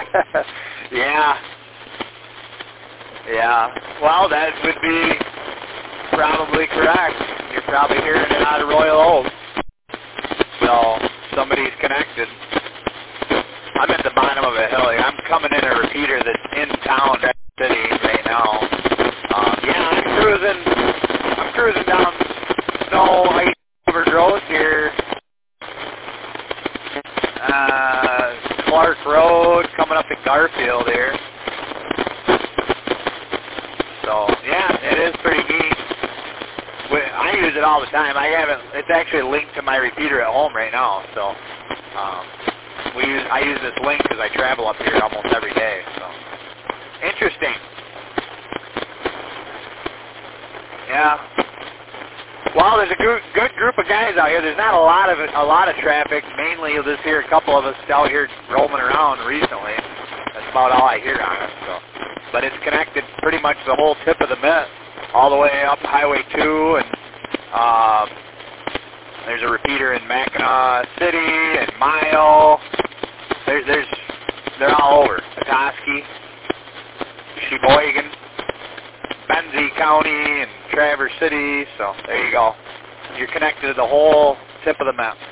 Yeah. Yeah. Well, that would be probably correct. You're probably hearing it out of Royal Oak. So somebody's connected. I'm at the bottom of a hill. I'm coming in a repeater that's in town, that city right now. Yeah, I'm cruising down Snow Ice Over Growth here. Clark Road, coming up to Garfield here. So yeah, it is pretty neat. I use it all the time. It's actually linked to my repeater at home right now. So I use this link because I travel up here almost every day. So interesting. Yeah. Well, there's a good group of guys out here. There's not a lot of traffic. Mainly, you'll just hear a couple of us out here roaming around recently. That's about all I hear on it. So, but it's connected pretty much the whole tip of the Met, all the way up Highway 2, and there's a repeater in Mackinac City and Mile. They're all over. Petoskey, Sheboygan, Benzie County, and Traverse City. So there you go. You're connected to the whole tip of the Met.